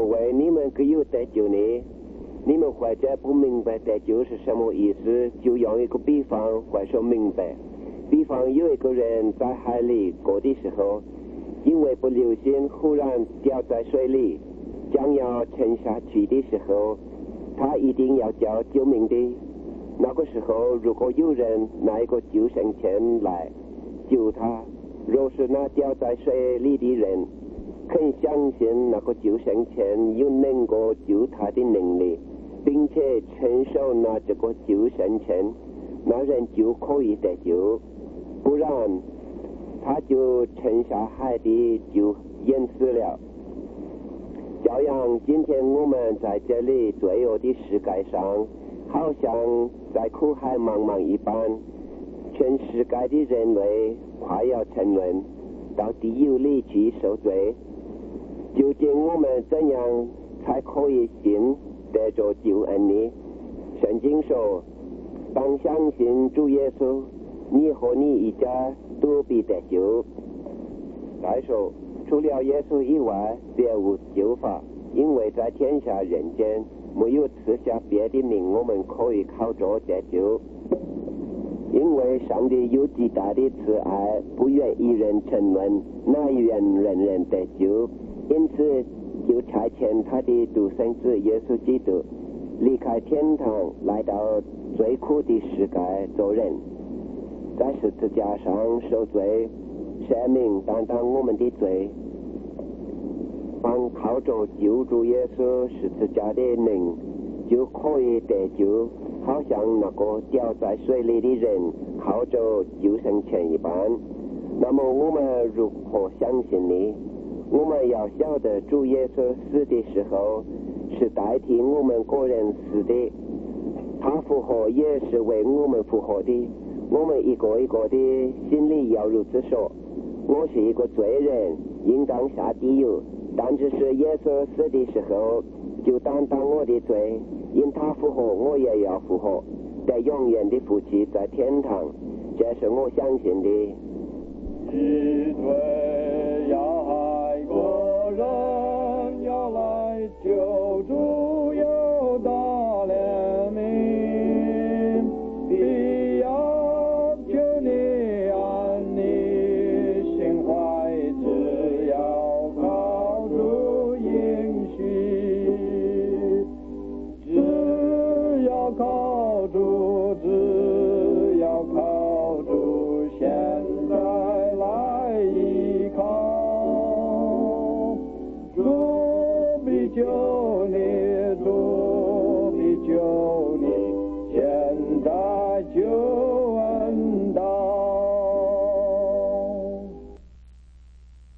为你们可有得救呢？你们或者不明白得救是什么意思，就用一个比方或说明白。比方有一个人在海里过的时候，因为不留心忽然掉在水里，将要沉下去的时候，他一定要叫救命的。那个时候如果有人拿一个救生圈来救他，若是那掉在水里的人肯相信那个救生圈有能够救他的能力，并且承受那这个救生圈，那人就可以得救。不然他就沉下海底就淹死了。照样今天我们在这里罪恶的世界上，好像在苦海茫茫一般，全世界的人类快要沉沦到地狱里去受罪。究竟我们怎样才可以信得着救恩呢？圣经说，当相信主耶稣，你和你一家都必得救。再说，除了耶稣以外，别无救法，因为在天下人间没有赐下别的名，我们可以靠着得救。因为上帝有极大的慈爱，不愿一人沉沦，乃愿人人得救。因此就差遣他的独生子耶稣基督离开天堂，来到最苦的世界做人，在十字架上受罪，赦免担当我们的罪。凡靠着救主耶稣十字架的灵，就可以得救，好像那个掉在水里的人靠着救生圈一般。那么我们如何相信呢？我们要晓得主耶稣死的时候是代替我们个人死的，他复活也是为我们复活的。我们一个一个的心里要如此说，我是一个罪人，应当下地狱，但只是耶稣死的时候就担当我的罪，因他复活我也要复活，得永远的福气在天堂。这是我相信的。 一对要爱国人，要来救主，有大怜悯，必要求你安你心怀，只要靠主应许，只要靠主，只要靠主，现在来依靠主，必救